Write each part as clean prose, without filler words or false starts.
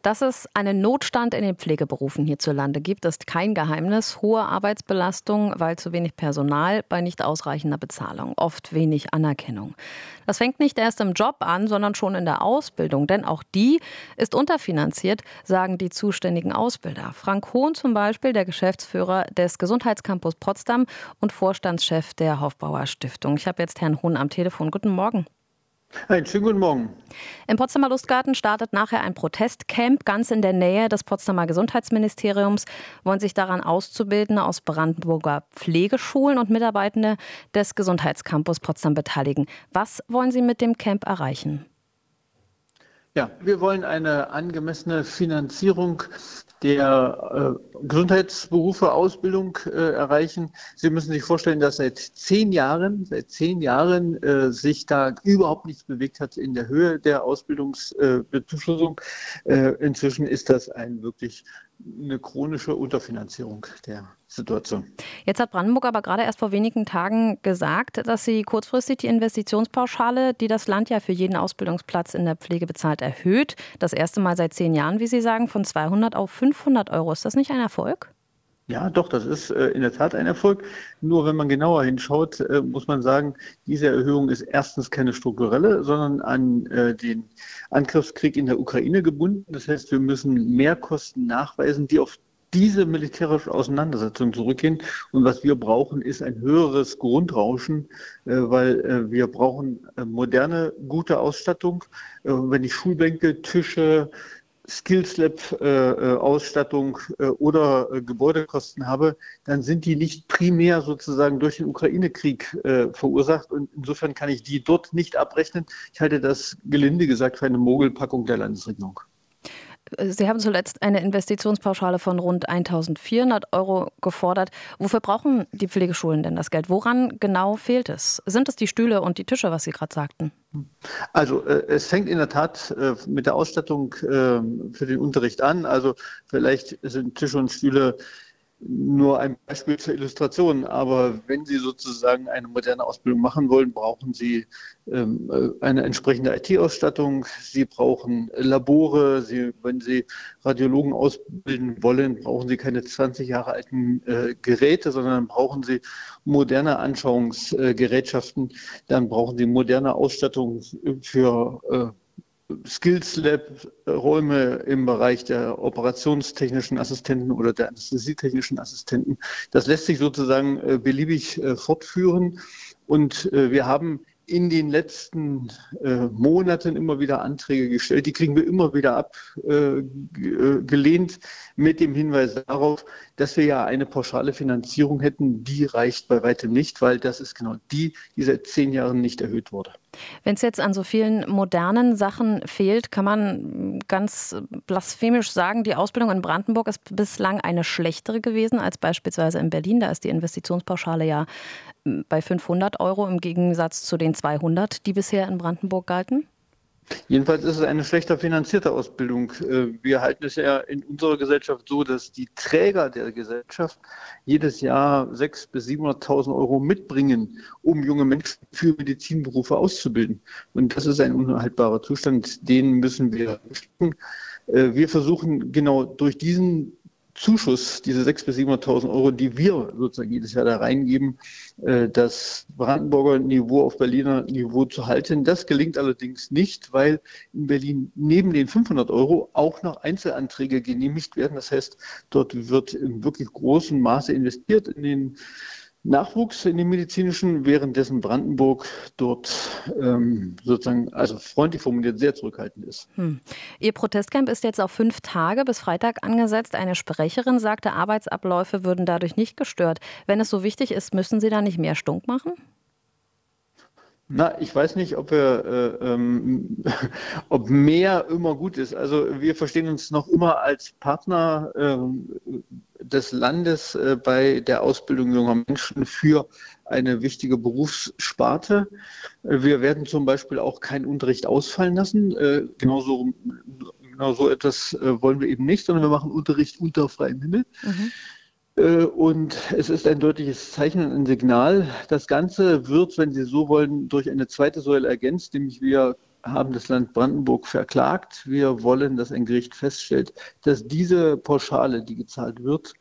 Dass es einen Notstand in den Pflegeberufen hierzulande gibt, ist kein Geheimnis. Hohe Arbeitsbelastung, weil zu wenig Personal, bei nicht ausreichender Bezahlung, oft wenig Anerkennung. Das fängt nicht erst im Job an, sondern schon in der Ausbildung, denn auch die ist unterfinanziert, sagen die zuständigen Ausbilder. Frank Hohn zum Beispiel, der Geschäftsführer des Gesundheitscampus Potsdam und Vorstandschef der Hofbauer Stiftung. Ich habe jetzt Herrn Hohn am Telefon. Guten Morgen. Einen schönen guten Morgen. Im Potsdamer Lustgarten startet nachher ein Protestcamp ganz in der Nähe des Potsdamer Gesundheitsministeriums. Wollen sich daran Auszubildende aus Brandenburger Pflegeschulen und Mitarbeitende des Gesundheitscampus Potsdam beteiligen. Was wollen Sie mit dem Camp erreichen? Ja, wir wollen eine angemessene Finanzierung der Gesundheitsberufe, Ausbildung erreichen. Sie müssen sich vorstellen, dass seit 10 Jahren sich da überhaupt nichts bewegt hat in der Höhe der Ausbildungsbezuschussung. Inzwischen ist das wirklich eine chronische Unterfinanzierung der Situation. Jetzt hat Brandenburg aber gerade erst vor wenigen Tagen gesagt, dass sie kurzfristig die Investitionspauschale, die das Land ja für jeden Ausbildungsplatz in der Pflege bezahlt, erhöht. Das erste Mal seit 10 Jahren, wie Sie sagen, von 200 auf 500 Euro. Ist das nicht ein Erfolg? Ja, doch, das ist in der Tat ein Erfolg. Nur wenn man genauer hinschaut, muss man sagen, diese Erhöhung ist erstens keine strukturelle, sondern an den Angriffskrieg in der Ukraine gebunden. Das heißt, wir müssen Mehrkosten nachweisen, die auf diese militärische Auseinandersetzung zurückgehen. Und was wir brauchen, ist ein höheres Grundrauschen, weil wir brauchen moderne, gute Ausstattung. Wenn ich Schulbänke, Tische, Skills Lab Ausstattung oder Gebäudekosten habe, dann sind die nicht primär sozusagen durch den Ukraine-Krieg verursacht und insofern kann ich die dort nicht abrechnen. Ich halte das gelinde gesagt für eine Mogelpackung der Landesregierung. Sie haben zuletzt eine Investitionspauschale von rund 1.400 Euro gefordert. Wofür brauchen die Pflegeschulen denn das Geld? Woran genau fehlt es? Sind es die Stühle und die Tische, was Sie gerade sagten? Also es fängt in der Tat mit der Ausstattung für den Unterricht an. Also vielleicht sind Tische und Stühle nur ein Beispiel zur Illustration, aber wenn Sie sozusagen eine moderne Ausbildung machen wollen, brauchen Sie eine entsprechende IT-Ausstattung, Sie brauchen Labore, wenn Sie Radiologen ausbilden wollen, brauchen Sie keine 20 Jahre alten Geräte, sondern brauchen Sie moderne Anschauungsgerätschaften, dann brauchen Sie moderne Ausstattung für Skills Lab, Räume im Bereich der operationstechnischen Assistenten oder der anästhesietechnischen Assistenten. Das lässt sich sozusagen beliebig fortführen. Und wir haben in den letzten Monaten immer wieder Anträge gestellt. Die kriegen wir immer wieder abgelehnt mit dem Hinweis darauf, dass wir ja eine pauschale Finanzierung hätten. Die reicht bei weitem nicht, weil das ist genau die seit 10 Jahren nicht erhöht wurde. Wenn es jetzt an so vielen modernen Sachen fehlt, kann man ganz blasphemisch sagen, die Ausbildung in Brandenburg ist bislang eine schlechtere gewesen als beispielsweise in Berlin. Da ist die Investitionspauschale ja bei 500 Euro im Gegensatz zu den 200, die bisher in Brandenburg galten. Jedenfalls ist es eine schlechter finanzierte Ausbildung. Wir halten es ja in unserer Gesellschaft so, dass die Träger der Gesellschaft jedes Jahr 600.000 bis 700.000 Euro mitbringen, um junge Menschen für Medizinberufe auszubilden. Und das ist ein unhaltbarer Zustand, den müssen wir schaffen. Wir versuchen genau durch diesen Zuschuss, diese 600.000 bis 700.000 Euro, die wir sozusagen jedes Jahr da reingeben, das Brandenburger Niveau auf Berliner Niveau zu halten. Das gelingt allerdings nicht, weil in Berlin neben den 500 Euro auch noch Einzelanträge genehmigt werden. Das heißt, dort wird in wirklich großem Maße investiert in den Nachwuchs in den medizinischen, währenddessen Brandenburg dort sozusagen, also freundlich formuliert, sehr zurückhaltend ist. Ihr Protestcamp ist jetzt auf 5 Tage bis Freitag angesetzt. Eine Sprecherin sagte, Arbeitsabläufe würden dadurch nicht gestört. Wenn es so wichtig ist, müssen Sie da nicht mehr stunk machen? Na, ich weiß nicht, ob mehr immer gut ist. Also wir verstehen uns noch immer als Partner des Landes bei der Ausbildung junger Menschen für eine wichtige Berufssparte. Wir werden zum Beispiel auch keinen Unterricht ausfallen lassen. Genau so etwas wollen wir eben nicht, sondern wir machen Unterricht unter freiem Himmel. Und es ist ein deutliches Zeichen und ein Signal. Das Ganze wird, wenn Sie so wollen, durch eine zweite Säule ergänzt, nämlich wir haben das Land Brandenburg verklagt. Wir wollen, dass ein Gericht feststellt, dass diese Pauschale, die gezahlt wird,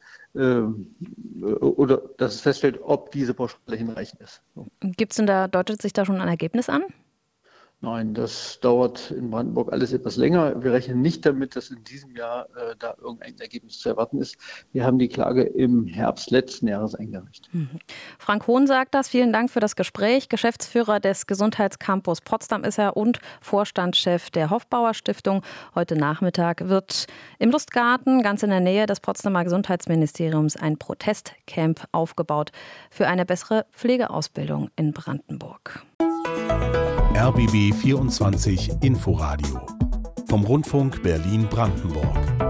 oder dass es feststellt, ob diese Pauschale hinreichend ist. So. Deutet sich da schon ein Ergebnis an? Nein, das dauert in Brandenburg alles etwas länger. Wir rechnen nicht damit, dass in diesem Jahr da irgendein Ergebnis zu erwarten ist. Wir haben die Klage im Herbst letzten Jahres eingereicht. Frank Hohn sagt das. Vielen Dank für das Gespräch. Geschäftsführer des Gesundheitscampus Potsdam ist er und Vorstandschef der Hofbauer Stiftung. Heute Nachmittag wird im Lustgarten, ganz in der Nähe des Potsdamer Gesundheitsministeriums, ein Protestcamp aufgebaut für eine bessere Pflegeausbildung in Brandenburg. RBB 24 Inforadio vom Rundfunk Berlin-Brandenburg.